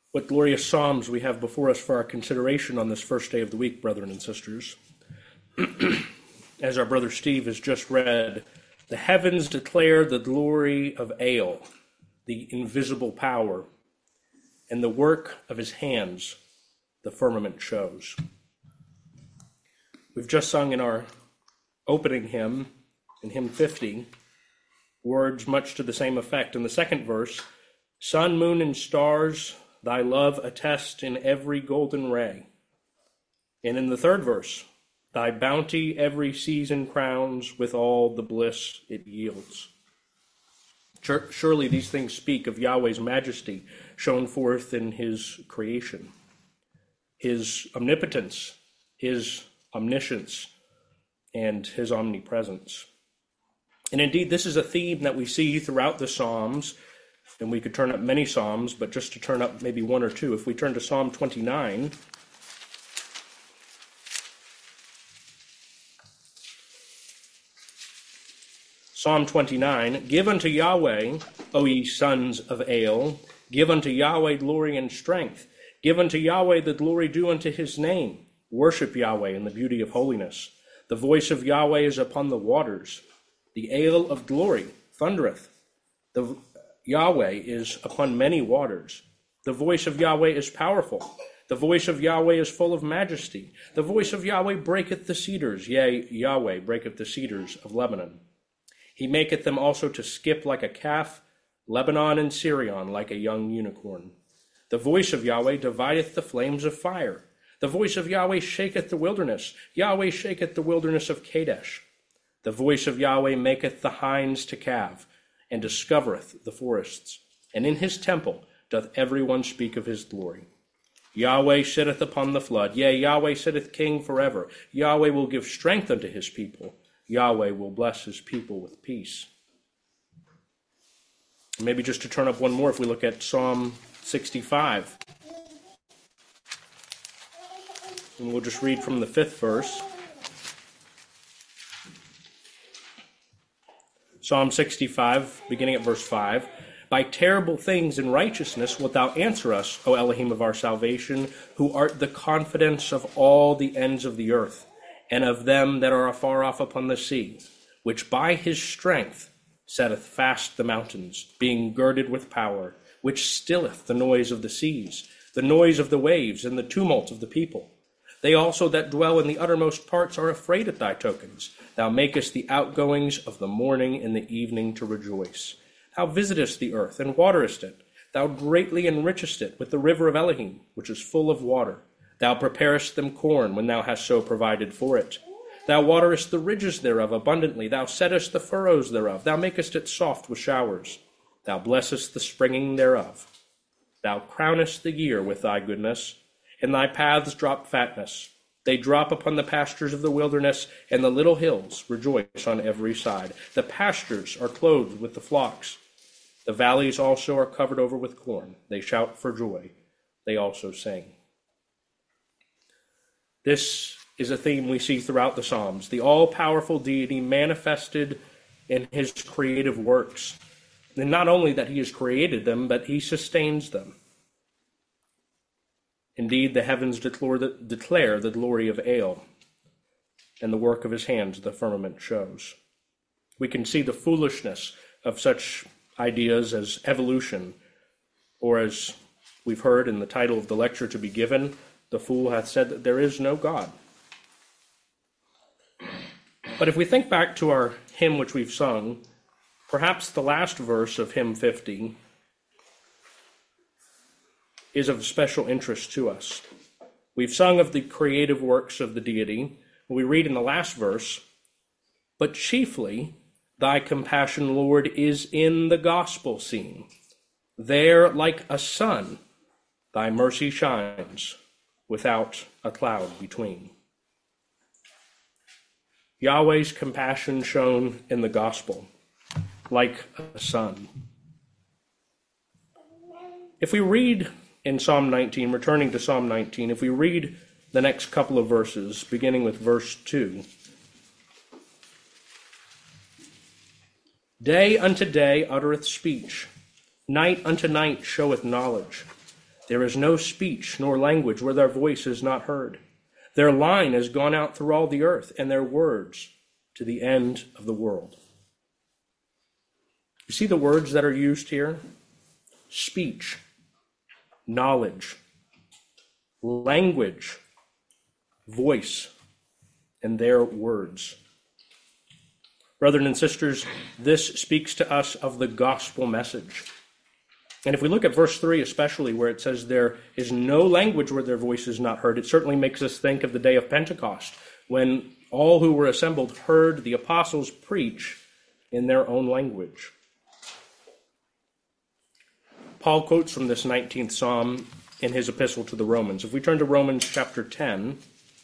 What glorious Psalms we have before us for our consideration on this first day of the week, brethren and sisters. As our brother Steve has just read, the heavens declare the glory of El, the invisible power, and the work of his hands, the firmament shows. We've just sung in our opening hymn, in hymn 50, words much to the same effect. In the second verse, sun, moon, and stars, thy love attest in every golden ray. And in the third verse, thy bounty every season crowns with all the bliss it yields. Surely these things speak of Yahweh's majesty shown forth in his creation, his omnipotence, his omniscience, and his omnipresence. And indeed, this is a theme that we see throughout the Psalms, and we could turn up many Psalms, but just to turn up maybe one or two, if we turn to Psalm 29, Psalm 29, give unto Yahweh, O ye sons of El, give unto Yahweh glory and strength. Give unto Yahweh the glory due unto his name. Worship Yahweh in the beauty of holiness. The voice of Yahweh is upon the waters. The Ale of glory thundereth. The Yahweh is upon many waters. The voice of Yahweh is powerful. The voice of Yahweh is full of majesty. The voice of Yahweh breaketh the cedars. Yea, Yahweh breaketh the cedars of Lebanon. He maketh them also to skip like a calf, Lebanon and Sirion like a young unicorn. The voice of Yahweh divideth the flames of fire. The voice of Yahweh shaketh the wilderness. Yahweh shaketh the wilderness of Kadesh. The voice of Yahweh maketh the hinds to calve, and discovereth the forests. And in his temple doth every one speak of his glory. Yahweh sitteth upon the flood. Yea, Yahweh sitteth king forever. Yahweh will give strength unto his people. Yahweh will bless his people with peace. Maybe just to turn up one more, if we look at Psalm 65. And we'll just read from the 5th verse. Psalm 65, beginning at verse 5. By terrible things in righteousness wilt thou answer us, O Elohim of our salvation, who art the confidence of all the ends of the earth, and of them that are afar off upon the sea, which by his strength setteth fast the mountains, being girded with power, which stilleth the noise of the seas, the noise of the waves, and the tumult of the people. They also that dwell in the uttermost parts are afraid at thy tokens. Thou makest the outgoings of the morning and the evening to rejoice. Thou visitest the earth and waterest it. Thou greatly enrichest it with the river of Elohim, which is full of water. Thou preparest them corn when thou hast so provided for it. Thou waterest the ridges thereof abundantly. Thou settest the furrows thereof. Thou makest it soft with showers. Thou blessest the springing thereof. Thou crownest the year with thy goodness, and thy paths drop fatness. They drop upon the pastures of the wilderness, and the little hills rejoice on every side. The pastures are clothed with the flocks. The valleys also are covered over with corn. They shout for joy. They also sing. This is a theme we see throughout the Psalms, the all-powerful deity manifested in his creative works. And not only that he has created them, but he sustains them. Indeed, the heavens declare the glory of El, and the work of his hands the firmament shows. We can see the foolishness of such ideas as evolution, or as we've heard in the title of the lecture to be given, the fool hath said that there is no God. But if we think back to our hymn which we've sung, perhaps the last verse of hymn 50 is of special interest to us. We've sung of the creative works of the deity. We read in the last verse, but chiefly thy compassion, Lord, is in the gospel seen. There, like a sun, thy mercy shines, without a cloud between. Yahweh's compassion shown in the gospel, like a sun. If we read in Psalm 19, returning to Psalm 19, if we read the next couple of verses, beginning with verse 2. Day unto day uttereth speech, night unto night showeth knowledge. There is no speech nor language where their voice is not heard. Their line has gone out through all the earth, and their words to the end of the world. You see the words that are used here? Speech, knowledge, language, voice, and their words. Brothers and sisters, this speaks to us of the gospel message. And if we look at verse 3 especially, where it says there is no language where their voice is not heard, it certainly makes us think of the day of Pentecost, when all who were assembled heard the apostles preach in their own language. Paul quotes from this 19th Psalm in his epistle to the Romans. If we turn to Romans chapter 10,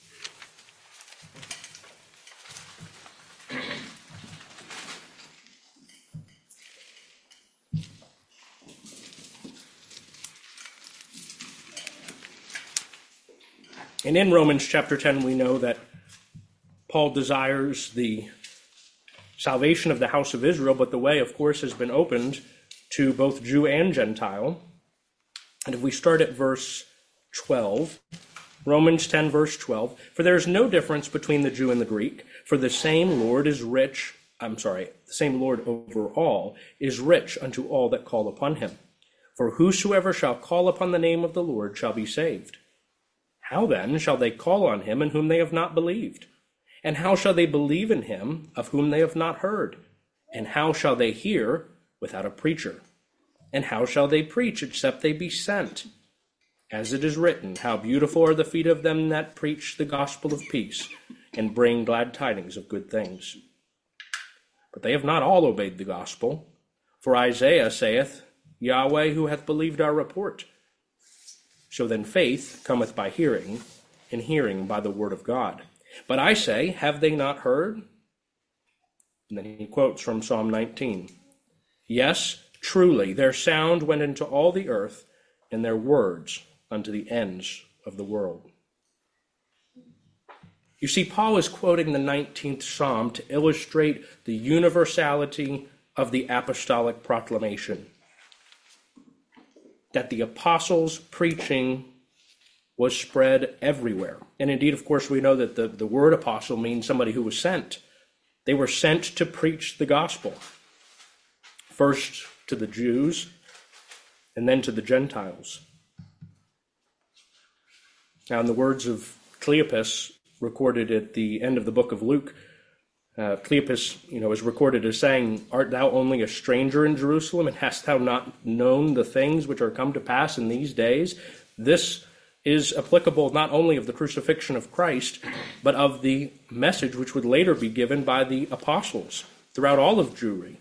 and in Romans chapter 10, we know that Paul desires the salvation of the house of Israel, but the way, of course, has been opened to both Jew and Gentile. And if we start at verse 12, Romans 10, verse 12, for there is no difference between the Jew and the Greek, for the same Lord the same Lord over all is rich unto all that call upon him. For whosoever shall call upon the name of the Lord shall be saved. How then shall they call on him in whom they have not believed? And how shall they believe in him of whom they have not heard? And how shall they hear without a preacher? And how shall they preach except they be sent? As it is written, how beautiful are the feet of them that preach the gospel of peace, and bring glad tidings of good things. But they have not all obeyed the gospel. For Isaiah saith, Yahweh, who hath believed our report? So then faith cometh by hearing, and hearing by the word of God. But I say, have they not heard? And then he quotes from Psalm 19. Yes, truly, their sound went into all the earth, and their words unto the ends of the world. You see, Paul is quoting the 19th Psalm to illustrate the universality of the apostolic proclamation. That the apostles' preaching was spread everywhere. And indeed, of course, we know that the word apostle means somebody who was sent. They were sent to preach the gospel. First to the Jews, and then to the Gentiles. Now, in the words of Cleopas, recorded at the end of the book of Luke, Cleopas, is recorded as saying, art thou only a stranger in Jerusalem, and hast thou not known the things which are come to pass in these days? This is applicable not only of the crucifixion of Christ, but of the message which would later be given by the apostles throughout all of Jewry.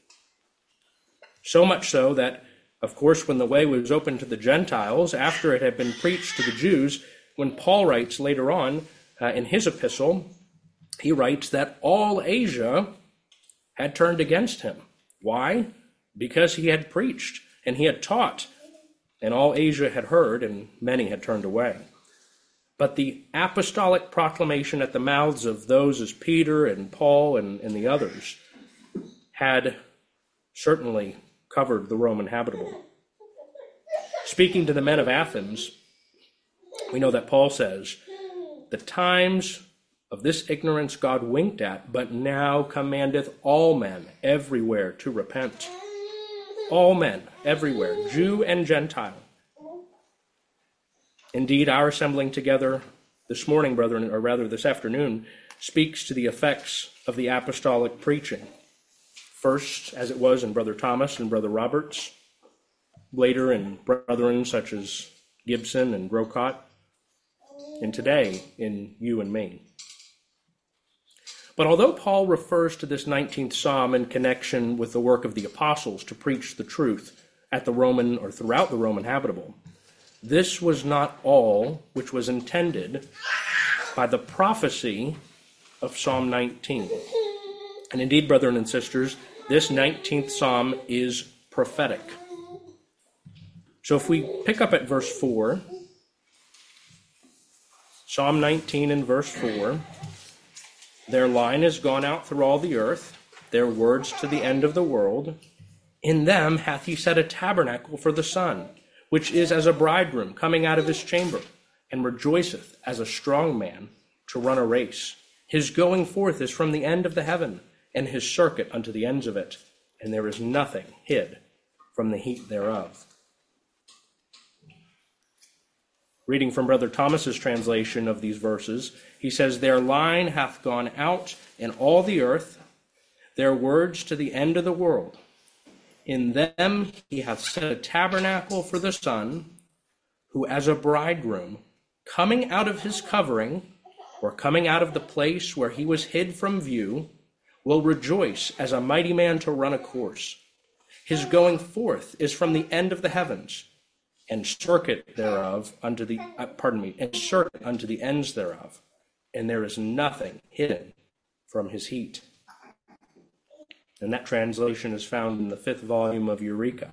So much so that, of course, when the way was open to the Gentiles, after it had been preached to the Jews, when Paul writes later on in his epistle, he writes that all Asia had turned against him. Why? Because he had preached and he had taught, and all Asia had heard, and many had turned away. But the apostolic proclamation at the mouths of those as Peter and Paul and the others had certainly covered the Roman habitable. Speaking to the men of Athens, we know that Paul says, the times of this ignorance God winked at, but now commandeth all men everywhere to repent. All men everywhere, Jew and Gentile. Indeed, our assembling together this morning, brethren, or rather this afternoon, speaks to the effects of the apostolic preaching. First, as it was in Brother Thomas and Brother Roberts, later in brethren such as Gibson and Grocott, and today in you and me. But although Paul refers to this 19th Psalm in connection with the work of the apostles to preach the truth at the Roman or throughout the Roman habitable, this was not all which was intended by the prophecy of Psalm 19. And indeed, brethren and sisters, this 19th Psalm is prophetic. So if we pick up at verse 4, Psalm 19 and verse 4, their line is gone out through all the earth, their words to the end of the world. In them hath he set a tabernacle for the sun, which is as a bridegroom coming out of his chamber, and rejoiceth as a strong man to run a race. His going forth is from the end of the heaven, and his circuit unto the ends of it, and there is nothing hid from the heat thereof. Reading from Brother Thomas's translation of these verses, he says, their line hath gone out in all the earth, their words to the end of the world. In them he hath set a tabernacle for the Son, who as a bridegroom, coming out of his covering, or coming out of the place where he was hid from view, will rejoice as a mighty man to run a course. His going forth is from the end of the heavens, and circuit thereof unto the and circuit unto the ends thereof, and there is nothing hidden from his heat. And that translation is found in the 5th volume of Eureka.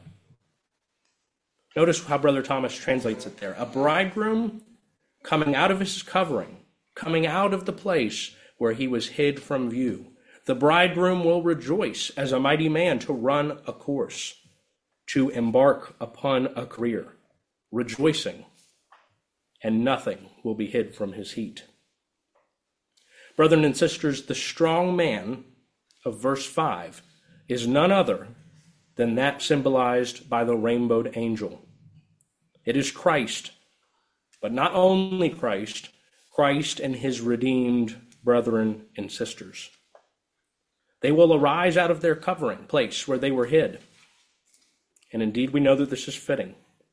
Notice how Brother Thomas translates it there. A bridegroom coming out of his covering, coming out of the place where he was hid from view. The bridegroom will rejoice as a mighty man to run a course, to embark upon a career, rejoicing, and nothing will be hid from his heat. Brethren and sisters, the strong man of verse 5 is none other than that symbolized by the rainbowed angel. It is Christ, but not only Christ, Christ and his redeemed brethren and sisters. They will arise out of their covering place where they were hid. And indeed, we know that this is fitting.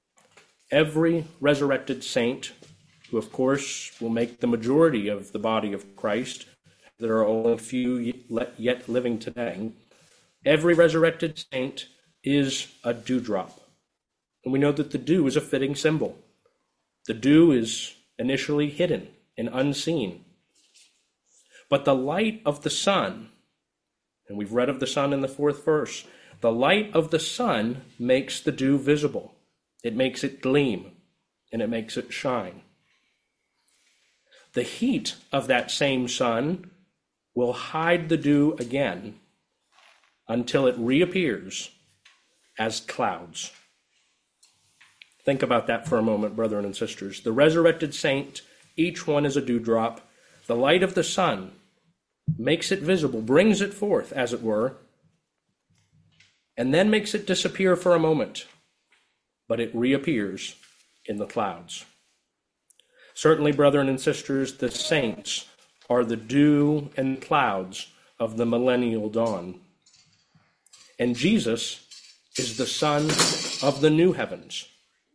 Every resurrected saint, who of course will make the majority of the body of Christ, there are only a few yet living today, every resurrected saint is a dewdrop. And we know that the dew is a fitting symbol. The dew is initially hidden and unseen. But the light of the sun, and we've read of the sun in the 4th verse, the light of the sun makes the dew visible. It makes it gleam, and it makes it shine. The heat of that same sun will hide the dew again until it reappears as clouds. Think about that for a moment, brethren and sisters. The resurrected saint, each one is a dewdrop. The light of the sun makes it visible, brings it forth, as it were, and then makes it disappear for a moment, but it reappears in the clouds. Certainly, brethren and sisters, the saints are the dew and clouds of the millennial dawn. And Jesus is the sun of the new heavens.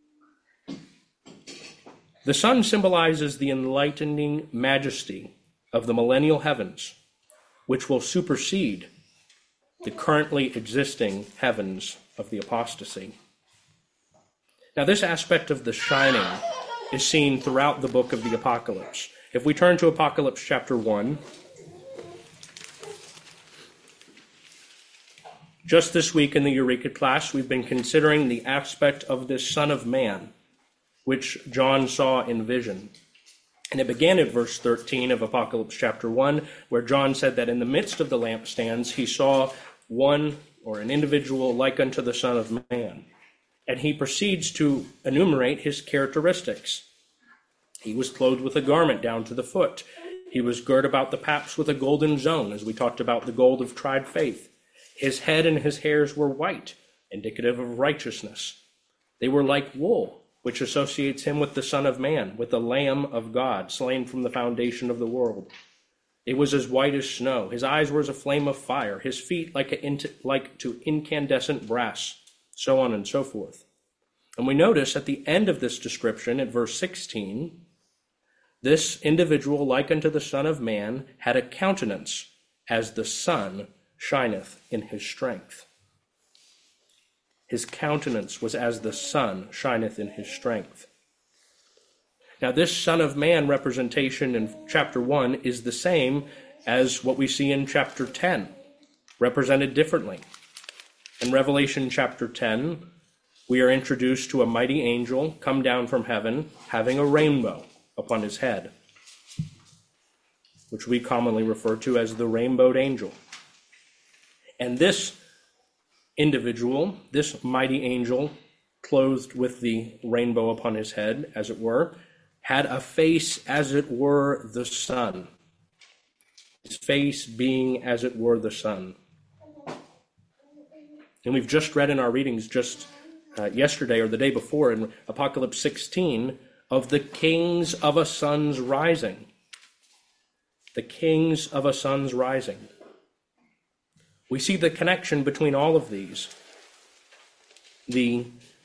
The sun symbolizes the enlightening majesty of the millennial heavens, which will supersede the currently existing heavens of the apostasy. Now, this aspect of the shining is seen throughout the book of the Apocalypse. If we turn to Apocalypse chapter 1, just this week in the Eureka class, we've been considering the aspect of this Son of Man, which John saw in vision. And it began at verse 13 of Apocalypse chapter 1, where John said that in the midst of the lampstands, he saw one or an individual like unto the Son of Man. And he proceeds to enumerate his characteristics. He was clothed with a garment down to the foot. He was girt about the paps with a golden zone, as we talked about the gold of tried faith. His head and his hairs were white, indicative of righteousness. They were like wool, which associates him with the Son of Man, with the Lamb of God, slain from the foundation of the world. It was as white as snow. His eyes were as a flame of fire, his feet like to incandescent brass, so on and so forth. And we notice at the end of this description, at verse 16, this individual, like unto the Son of Man, had a countenance as the sun shineth in his strength. His countenance was as the sun shineth in his strength. Now, this Son of Man representation in chapter 1 is the same as what we see in chapter 10, represented differently. In Revelation chapter 10, we are introduced to a mighty angel come down from heaven, having a rainbow upon his head, which we commonly refer to as the rainbowed angel. And this individual, this mighty angel, clothed with the rainbow upon his head, as it were, had a face as it were the sun. His face being as it were the sun. And we've just read in our readings just yesterday or the day before in Apocalypse 16 of the kings of a sun's rising. The kings of a sun's rising. We see the connection between all of these. The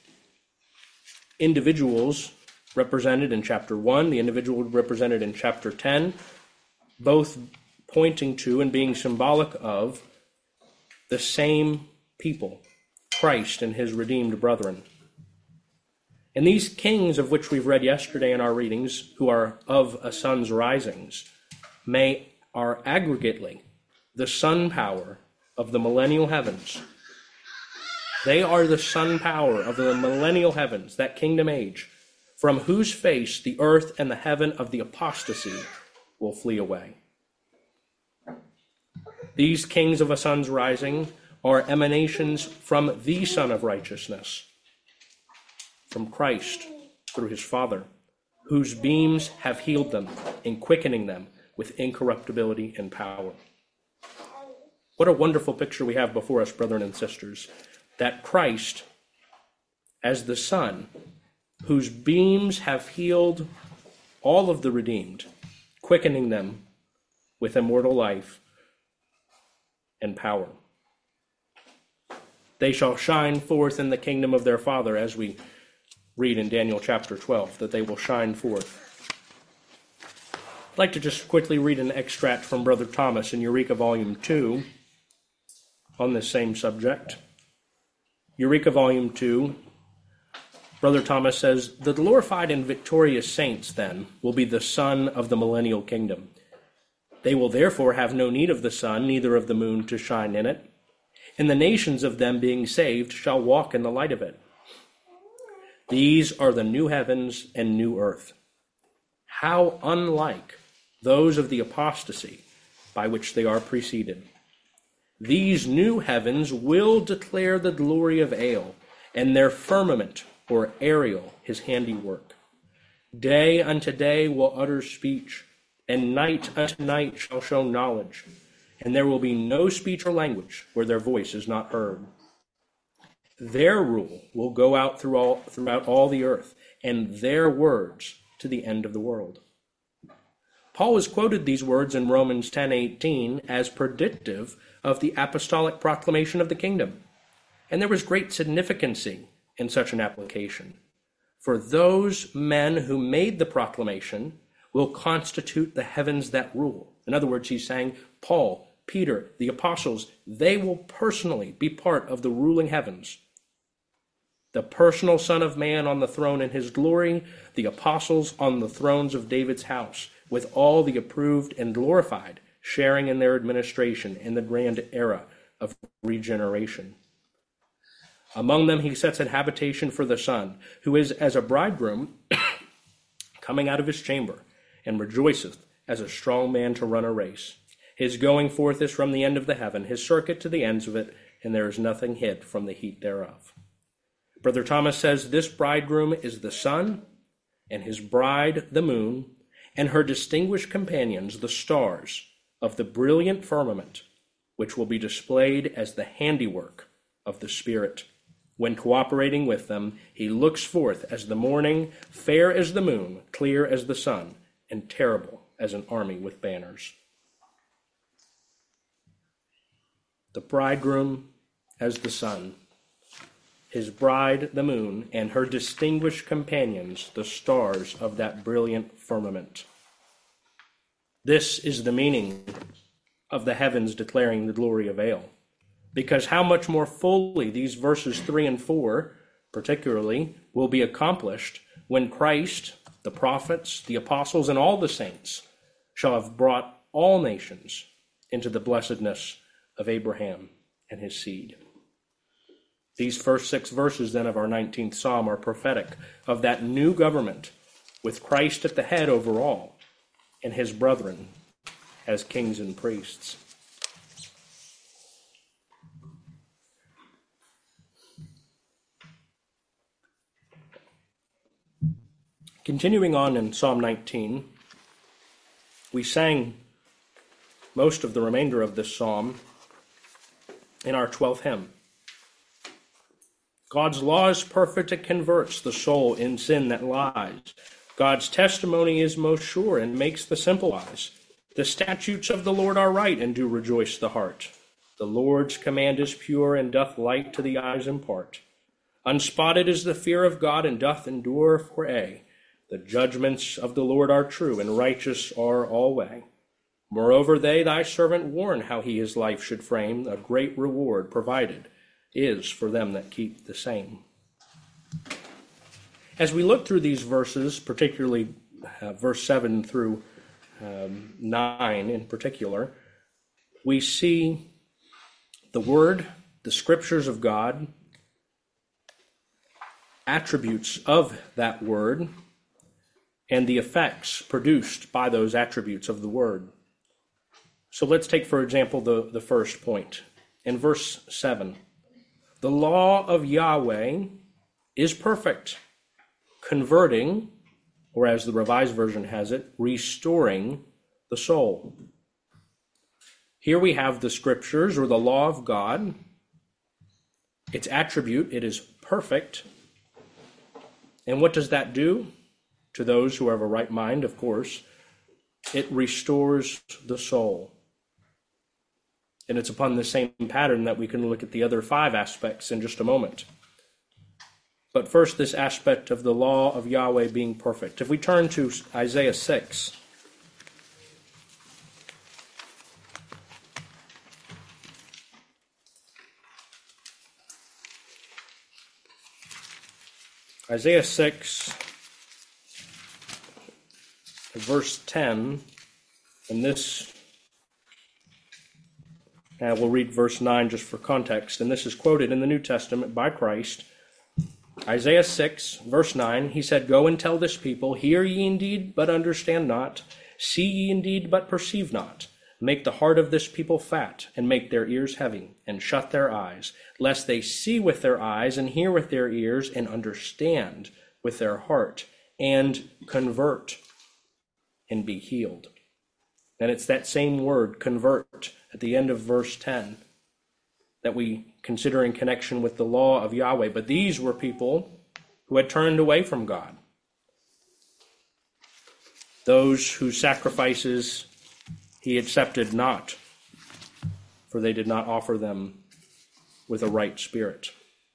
individuals represented in chapter 1, the individual represented in chapter 10, both pointing to and being symbolic of the same people, Christ and his redeemed brethren. And these kings of which we've read yesterday in our readings, who are of a sun's risings, are aggregately the sun power of the millennial heavens. They are the sun power of the millennial heavens, that kingdom age, from whose face the earth and the heaven of the apostasy will flee away. These kings of a sun's rising are emanations from the Son of Righteousness, from Christ through his Father, whose beams have healed them in quickening them with incorruptibility and power. What a wonderful picture we have before us, brethren and sisters, that Christ, as the Son, whose beams have healed all of the redeemed, quickening them with immortal life and power. They shall shine forth in the kingdom of their Father, as we read in Daniel chapter 12, that they will shine forth. I'd like to just quickly read an extract from Brother Thomas in Eureka Volume 2 on this same subject. Eureka Volume 2, Brother Thomas says, "The glorified and victorious saints, then, will be the sun of the millennial kingdom. They will therefore have no need of the sun, neither of the moon to shine in it. And the nations of them being saved shall walk in the light of it. These are the new heavens and new earth. How unlike those of the apostasy by which they are preceded. These new heavens will declare the glory of El, and their firmament, or Ariel, his handiwork. Day unto day will utter speech, and night unto night shall show knowledge, and there will be no speech or language where their voice is not heard. Their rule will go out throughout all the earth, and their words to the end of the world." Paul has quoted these words in Romans 10:18 as predictive of the apostolic proclamation of the kingdom. And there was great significance in such an application. For those men who made the proclamation will constitute the heavens that rule. In other words, he's saying Paul, Peter, the apostles, they will personally be part of the ruling heavens. The personal Son of Man on the throne in his glory, the apostles on the thrones of David's house, with all the approved and glorified sharing in their administration in the grand era of regeneration. Among them he sets an habitation for the Son, who is as a bridegroom coming out of his chamber, and rejoiceth as a strong man to run a race. His going forth is from the end of the heaven, his circuit to the ends of it, and there is nothing hid from the heat thereof. Brother Thomas says this bridegroom is the sun, and his bride the moon, and her distinguished companions the stars of the brilliant firmament, which will be displayed as the handiwork of the Spirit. When cooperating with them, he looks forth as the morning, fair as the moon, clear as the sun, and terrible as an army with banners. The bridegroom as the sun, his bride the moon, and her distinguished companions the stars of that brilliant firmament. This is the meaning of the heavens declaring the glory of El. Because how much more fully these verses 3 and 4, particularly, will be accomplished when Christ, the prophets, the apostles, and all the saints shall have brought all nations into the blessedness of Abraham and his seed. These first 6 verses then of our 19th Psalm are prophetic of that new government with Christ at the head over all and his brethren as kings and priests. Continuing on in Psalm 19, we sang most of the remainder of this psalm in our 12th hymn. God's law is perfect, it converts the soul in sin that lies. God's testimony is most sure and makes the simple wise. The statutes of the Lord are right and do rejoice the heart. The Lord's command is pure and doth light to the eyes impart. Unspotted is the fear of God and doth endure for aye. The judgments of the Lord are true and righteous are alway. Moreover, they thy servant warn how he his life should frame. A great reward provided is for them that keep the same. As we look through these verses, particularly verse 7 through 9 in particular, we see the Word, the Scriptures of God, attributes of that Word, and the effects produced by those attributes of the Word. So let's take, for example, the first point. In verse 7, the law of Yahweh is perfect, converting, or as the Revised Version has it, restoring the soul. Here we have the Scriptures, or the law of God. Its attribute, it is perfect. And what does that do? To those who have a right mind, of course, it restores the soul. And it's upon the same pattern that we can look at the other 5 aspects in just a moment. But first, this aspect of the law of Yahweh being perfect. If we turn to Isaiah 6, Isaiah 6, verse 10, and this, we'll read verse 9 just for context, and this is quoted in the New Testament by Christ. Isaiah 6, verse 9, he said, "Go and tell this people, hear ye indeed, but understand not, see ye indeed, but perceive not. Make the heart of this people fat, and make their ears heavy, and shut their eyes, lest they see with their eyes, and hear with their ears, and understand with their heart, and convert, and be healed." And it's that same word, convert, at the end of verse 10, that we consider in connection with the law of Yahweh. But these were people who had turned away from God. Those whose sacrifices he accepted not, for they did not offer them with a right spirit.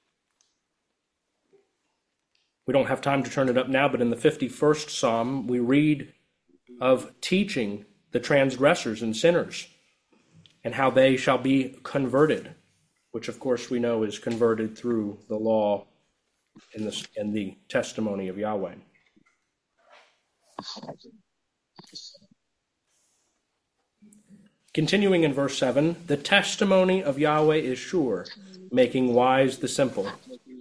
We don't have time to turn it up now, but in the 51st Psalm, we read of teaching the transgressors and sinners and how they shall be converted, which of course we know is converted through the law and the testimony of Yahweh. Continuing in verse 7, the testimony of Yahweh is sure, making wise the simple.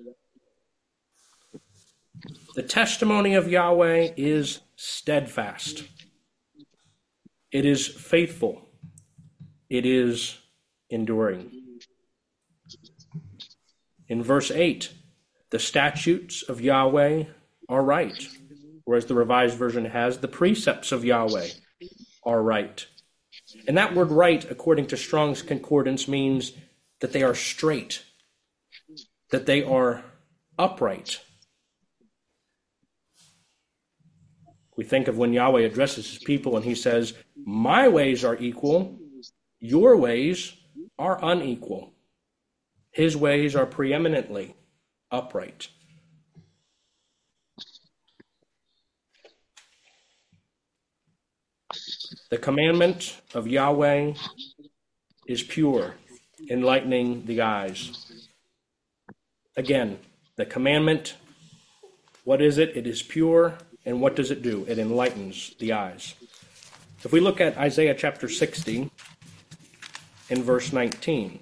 The testimony of Yahweh is steadfast. It is faithful. It is enduring. In verse 8, the statutes of Yahweh are right, or as the Revised Version has, the precepts of Yahweh are right. And that word right, according to Strong's Concordance, means that they are straight, that they are upright. We think of when Yahweh addresses his people and he says, "My ways are equal, your ways are unequal." His ways are preeminently upright. The commandment of Yahweh is pure, enlightening the eyes. Again, the commandment, what is it? It is pure, and what does it do? It enlightens the eyes. If we look at Isaiah chapter 60 in verse 19,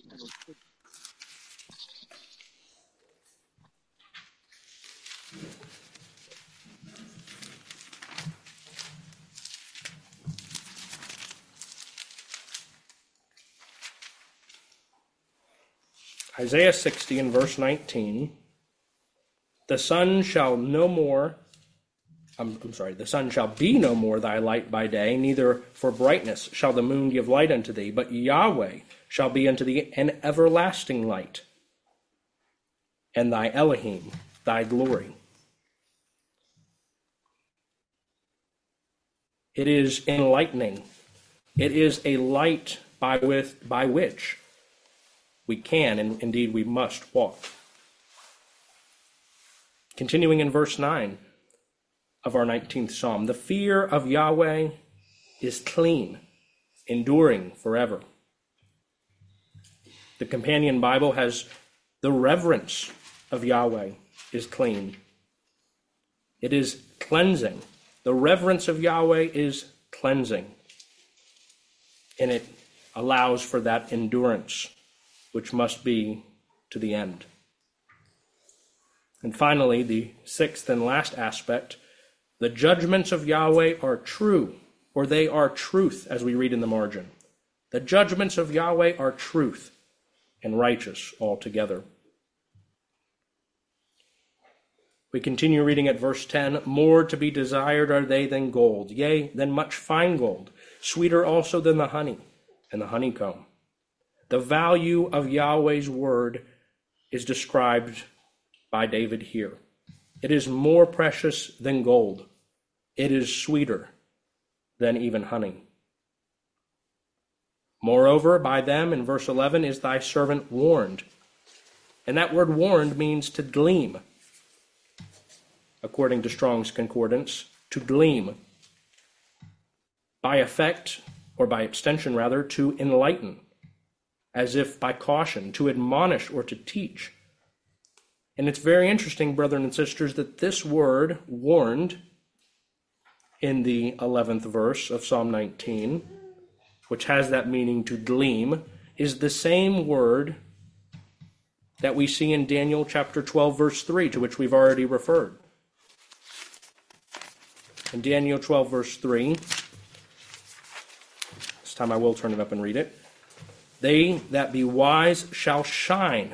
Isaiah 60 and verse 19, the sun shall no more I'm sorry, the sun shall be no more thy light by day, neither for brightness shall the moon give light unto thee, but Yahweh shall be unto thee an everlasting light, and thy Elohim thy glory. It is enlightening. It is a light by which we can, and indeed we must, walk. Continuing in verse 9 of our 19th Psalm, the fear of Yahweh is clean, enduring forever. The Companion Bible has the reverence of Yahweh is clean. It is cleansing. The reverence of Yahweh is cleansing. And it allows for that endurance, which must be to the end. And finally, the sixth and last aspect, the judgments of Yahweh are true, or they are truth, as we read in the margin. The judgments of Yahweh are truth and righteous altogether. We continue reading at verse 10, more to be desired are they than gold, yea, than much fine gold, sweeter also than the honey and the honeycomb. The value of Yahweh's word is described by David here. It is more precious than gold. It is sweeter than even honey. Moreover, by them, in verse 11, is thy servant warned. And that word warned means to gleam. According to Strong's Concordance, to gleam. By effect, or by extension rather, to enlighten, as if by caution, to admonish or to teach. And it's very interesting, brethren and sisters, that this word, warned, in the 11th verse of Psalm 19, which has that meaning to gleam, is the same word that we see in Daniel chapter 12, verse 3, to which we've already referred. In Daniel 12, verse 3, this time I will turn it up and read it. They that be wise shall shine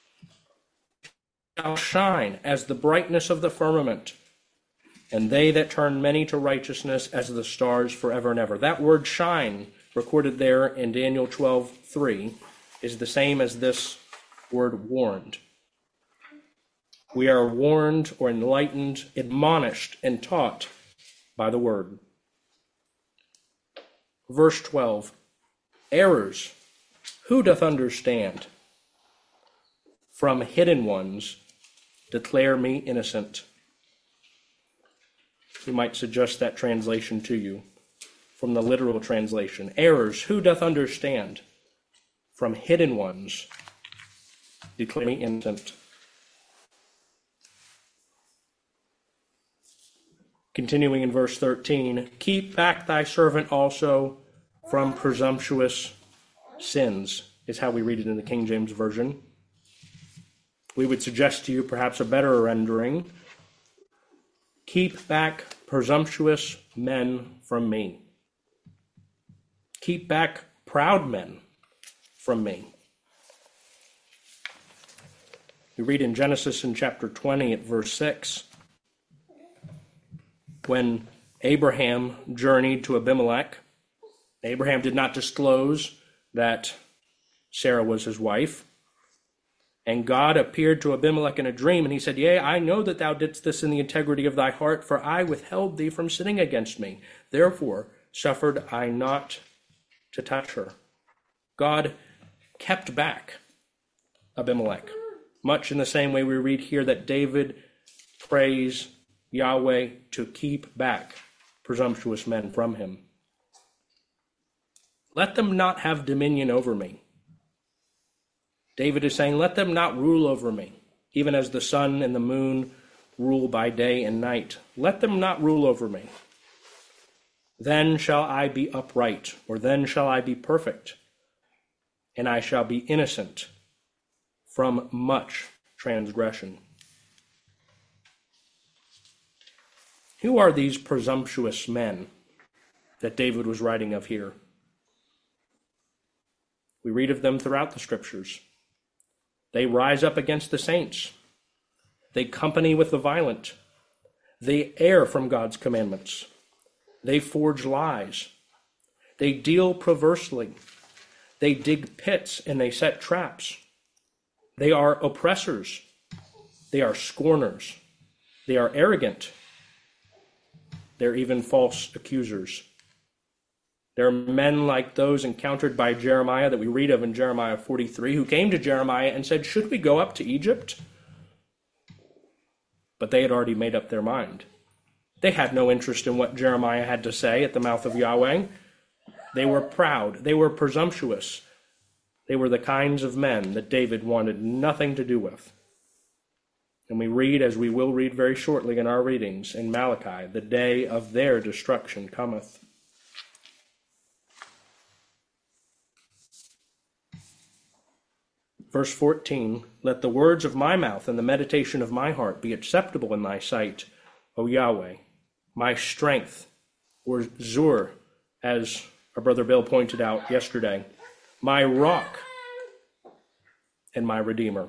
as the brightness of the firmament, and they that turn many to righteousness as the stars forever and ever. That word shine, recorded there in Daniel 12:3, is the same as this word warned. We are warned or enlightened, admonished, and taught by the word. Verse 12, errors, who doth understand? From hidden ones, declare me innocent. We might suggest that translation to you from the literal translation. Errors, who doth understand? From hidden ones, declare me innocent. Continuing in verse 13, keep back thy servant also from presumptuous sins, is how we read it in the King James Version. We would suggest to you perhaps a better rendering. Keep back presumptuous men from me. Keep back proud men from me. We read in Genesis in chapter 20 at verse 6, when Abraham journeyed to Abimelech, Abraham did not disclose that Sarah was his wife. And God appeared to Abimelech in a dream, and he said, yea, I know that thou didst this in the integrity of thy heart, for I withheld thee from sinning against me. Therefore suffered I not to touch her. God kept back Abimelech, much in the same way we read here that David prays Yahweh to keep back presumptuous men from him. Let them not have dominion over me. David is saying, let them not rule over me, even as the sun and the moon rule by day and night. Let them not rule over me. Then shall I be upright, or then shall I be perfect, and I shall be innocent from much transgression. Who are these presumptuous men that David was writing of here? We read of them throughout the scriptures. They rise up against the saints. They company with the violent. They err from God's commandments. They forge lies. They deal perversely. They dig pits and they set traps. They are oppressors. They are scorners. They are arrogant. They're even false accusers. There are men like those encountered by Jeremiah that we read of in Jeremiah 43 who came to Jeremiah and said, "Should we go up to Egypt?" But they had already made up their mind. They had no interest in what Jeremiah had to say at the mouth of Yahweh. They were proud. They were presumptuous. They were the kinds of men that David wanted nothing to do with. And we read, as we will read very shortly in our readings in Malachi, the day of their destruction cometh. Verse 14, let the words of my mouth and the meditation of my heart be acceptable in thy sight, O Yahweh, my strength, or Zur, as our brother Bill pointed out yesterday, my rock and my redeemer.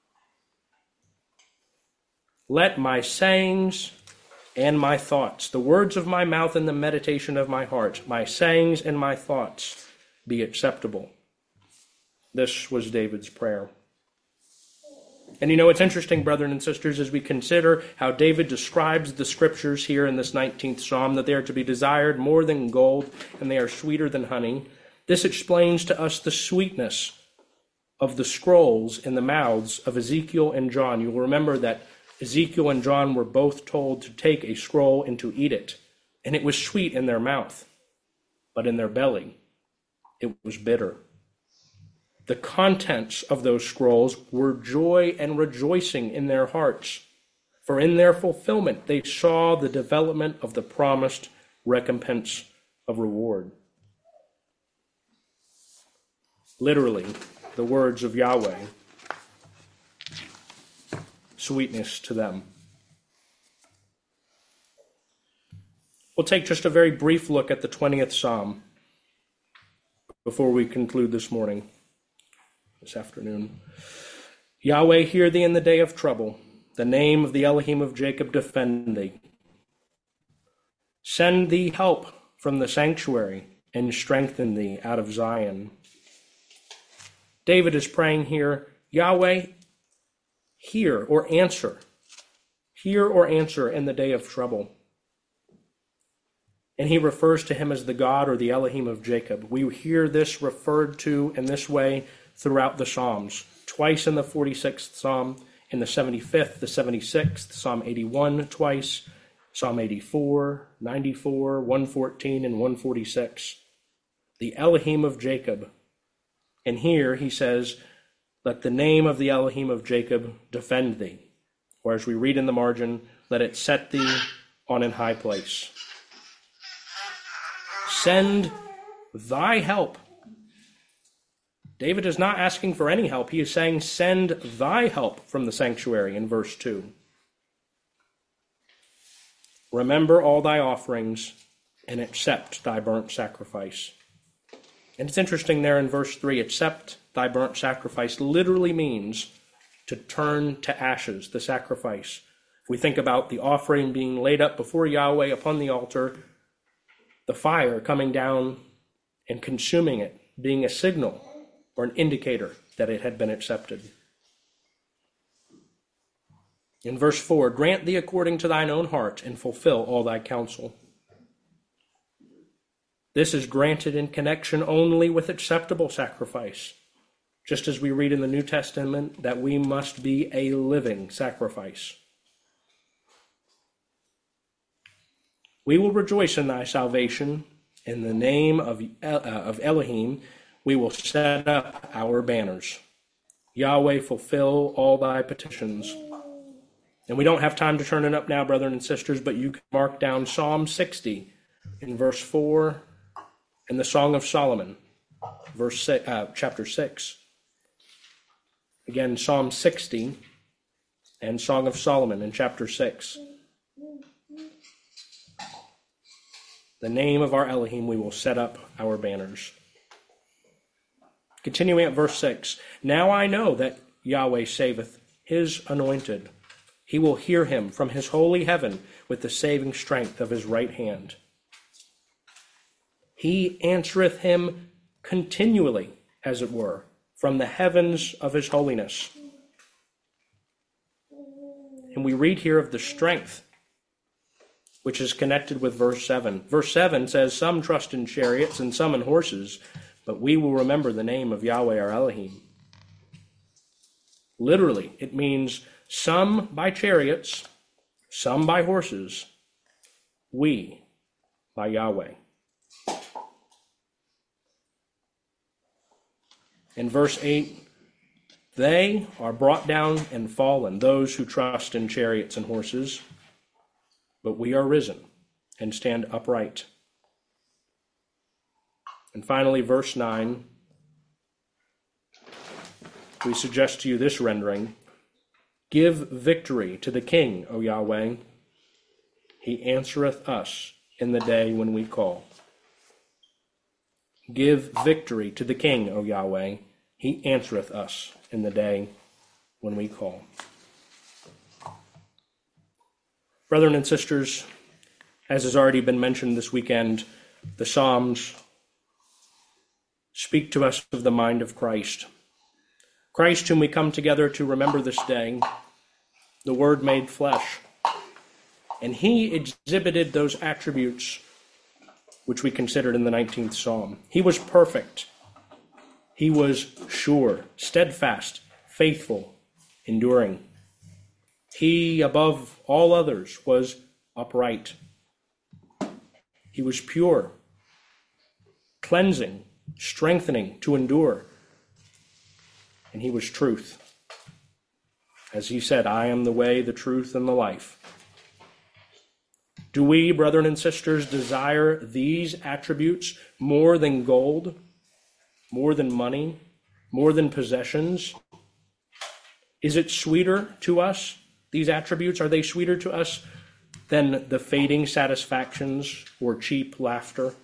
Let my sayings and my thoughts, the words of my mouth and the meditation of my heart, my sayings and my thoughts be acceptable. This was David's prayer. And you know, it's interesting, brethren and sisters, as we consider how David describes the scriptures here in this 19th Psalm, that they are to be desired more than gold and they are sweeter than honey. This explains to us the sweetness of the scrolls in the mouths of Ezekiel and John. You will remember that Ezekiel and John were both told to take a scroll and to eat it. And it was sweet in their mouth, but in their belly, it was bitter. The contents of those scrolls were joy and rejoicing in their hearts, for in their fulfillment they saw the development of the promised recompense of reward. Literally, the words of Yahweh, sweetness to them. We'll take just a very brief look at the 20th Psalm before we conclude this afternoon. Yahweh, hear thee in the day of trouble. The name of the Elohim of Jacob defend thee. Send thee help from the sanctuary and strengthen thee out of Zion. David is praying here, Yahweh, hear or answer. Hear or answer in the day of trouble. And he refers to him as the God or the Elohim of Jacob. We hear this referred to in this way throughout the Psalms. Twice in the 46th Psalm, in the 75th, the 76th, Psalm 81 twice, Psalm 84, 94, 114, and 146. The Elohim of Jacob. And here he says, let the name of the Elohim of Jacob defend thee. Or as we read in the margin, let it set thee on an high place. Send thy help. David is not asking for any help. He is saying, send thy help from the sanctuary in verse 2. Remember all thy offerings and accept thy burnt sacrifice. And it's interesting there in verse 3, accept thy burnt sacrifice literally means to turn to ashes, the sacrifice. If we think about the offering being laid up before Yahweh upon the altar, the fire coming down and consuming it, being a signal or an indicator that it had been accepted. In verse 4, grant thee according to thine own heart and fulfill all thy counsel. This is granted in connection only with acceptable sacrifice, just as we read in the New Testament that we must be a living sacrifice. We will rejoice in thy salvation. In the name of Elohim, we will set up our banners. Yahweh, fulfill all thy petitions. And we don't have time to turn it up now, brethren and sisters, but you can mark down Psalm 60 in verse 4 and the Song of Solomon, chapter 6. Again, Psalm 60 and Song of Solomon in chapter 6. The name of our Elohim, we will set up our banners. Continuing at verse 6. Now I know that Yahweh saveth his anointed. He will hear him from his holy heaven with the saving strength of his right hand. He answereth him continually, as it were, from the heavens of his holiness. And we read here of the strength, which is connected with verse 7. Verse 7 says, some trust in chariots and some in horses, but we will remember the name of Yahweh our Elohim. Literally, it means some by chariots, some by horses, we by Yahweh. In verse 8, they are brought down and fallen, those who trust in chariots and horses, but we are risen and stand upright. And finally, verse 9, we suggest to you this rendering: give victory to the King, O Yahweh. He answereth us in the day when we call. Give victory to the King, O Yahweh. He answereth us in the day when we call. Brethren and sisters, as has already been mentioned this weekend, the Psalms speak to us of the mind of Christ. Christ, whom we come together to remember this day, the Word made flesh. And he exhibited those attributes which we considered in the 19th Psalm. He was perfect. He was sure, steadfast, faithful, enduring. He, above all others, was upright. He was pure, cleansing, strengthening to endure. And he was truth. As he said, I am the way, the truth, and the life. Do we, brethren and sisters, desire these attributes more than gold, more than money, more than possessions? Is it sweeter to us, these attributes, are they sweeter to us than the fading satisfactions or cheap laughter?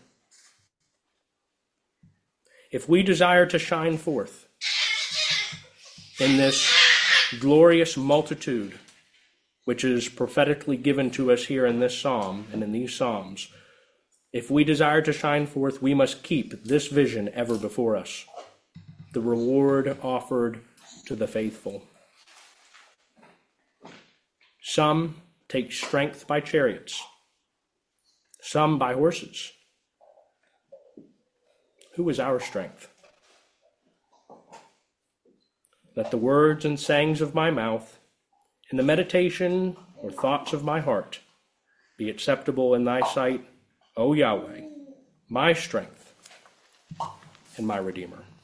If we desire to shine forth in this glorious multitude, which is prophetically given to us here in this psalm and in these psalms, if we desire to shine forth, we must keep this vision ever before us, the reward offered to the faithful. Some take strength by chariots, some by horses. Who is our strength? Let the words and sayings of my mouth and the meditation or thoughts of my heart be acceptable in thy sight, O Yahweh, my strength and my Redeemer.